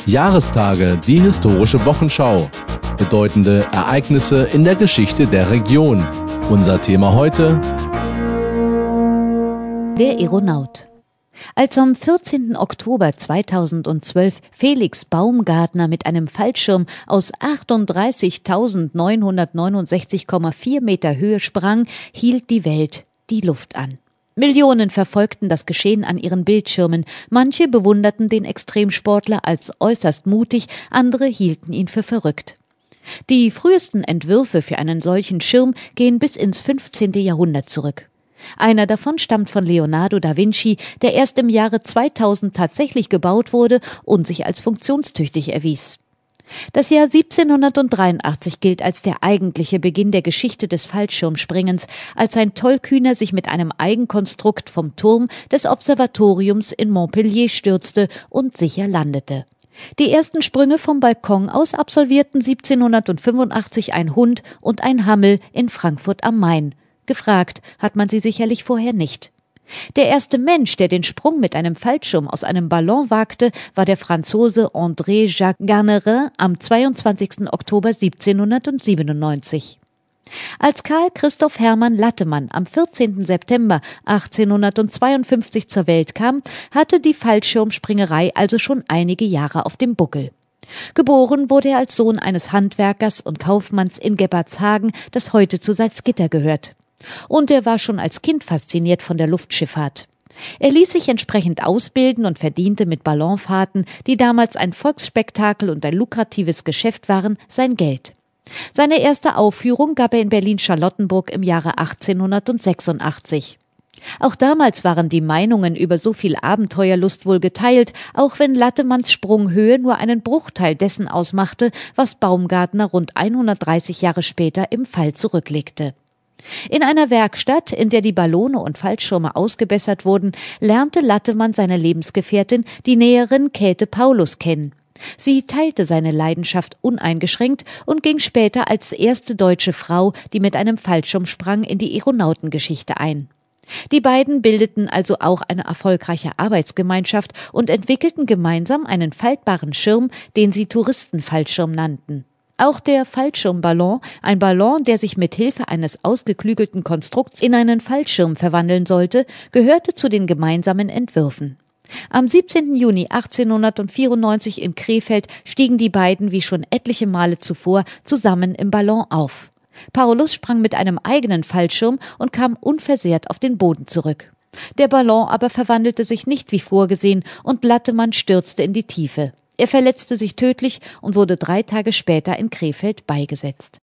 Jahrestage, die historische Wochenschau. Bedeutende Ereignisse in der Geschichte der Region. Unser Thema heute: Der Aeronaut. Als am 14. Oktober 2012 Felix Baumgartner mit einem Fallschirm aus 38.969,4 Meter Höhe sprang, hielt die Welt die Luft an. Millionen verfolgten das Geschehen an ihren Bildschirmen. Manche bewunderten den Extremsportler als äußerst mutig, andere hielten ihn für verrückt. Die frühesten Entwürfe für einen solchen Schirm gehen bis ins 15. Jahrhundert zurück. Einer davon stammt von Leonardo da Vinci, der erst im Jahre 2000 tatsächlich gebaut wurde und sich als funktionstüchtig erwies. Das Jahr 1783 gilt als der eigentliche Beginn der Geschichte des Fallschirmspringens, als ein Tollkühner sich mit einem Eigenkonstrukt vom Turm des Observatoriums in Montpellier stürzte und sicher landete. Die ersten Sprünge vom Balkon aus absolvierten 1785 ein Hund und ein Hammel in Frankfurt am Main. Gefragt hat man sie sicherlich vorher nicht. Der erste Mensch, der den Sprung mit einem Fallschirm aus einem Ballon wagte, war der Franzose André-Jacques Garnerin am 22. Oktober 1797. Als Karl Christoph Hermann Lattemann am 14. September 1852 zur Welt kam, hatte die Fallschirmspringerei also schon einige Jahre auf dem Buckel. Geboren wurde er als Sohn eines Handwerkers und Kaufmanns in Gebhardshagen, das heute zu Salzgitter gehört. Und er war schon als Kind fasziniert von der Luftschifffahrt. Er ließ sich entsprechend ausbilden und verdiente mit Ballonfahrten, die damals ein Volksspektakel und ein lukratives Geschäft waren, sein Geld. Seine erste Aufführung gab er in Berlin-Charlottenburg im Jahre 1886. Auch damals waren die Meinungen über so viel Abenteuerlust wohl geteilt, auch wenn Lattemanns Sprunghöhe nur einen Bruchteil dessen ausmachte, was Baumgartner rund 130 Jahre später im Fall zurücklegte. In einer Werkstatt, in der die Ballone und Fallschirme ausgebessert wurden, lernte Lattemann seine Lebensgefährtin, die Näherin Käthe Paulus, kennen. Sie teilte seine Leidenschaft uneingeschränkt und ging später als erste deutsche Frau, die mit einem Fallschirm sprang, in die Aeronautengeschichte ein. Die beiden bildeten also auch eine erfolgreiche Arbeitsgemeinschaft und entwickelten gemeinsam einen faltbaren Schirm, den sie Touristenfallschirm nannten. Auch der Fallschirmballon, ein Ballon, der sich mit Hilfe eines ausgeklügelten Konstrukts in einen Fallschirm verwandeln sollte, gehörte zu den gemeinsamen Entwürfen. Am 17. Juni 1894 in Krefeld stiegen die beiden wie schon etliche Male zuvor zusammen im Ballon auf. Paulus sprang mit einem eigenen Fallschirm und kam unversehrt auf den Boden zurück. Der Ballon aber verwandelte sich nicht wie vorgesehen und Lattemann stürzte in die Tiefe. Er verletzte sich tödlich und wurde 3 Tage später in Krefeld beigesetzt.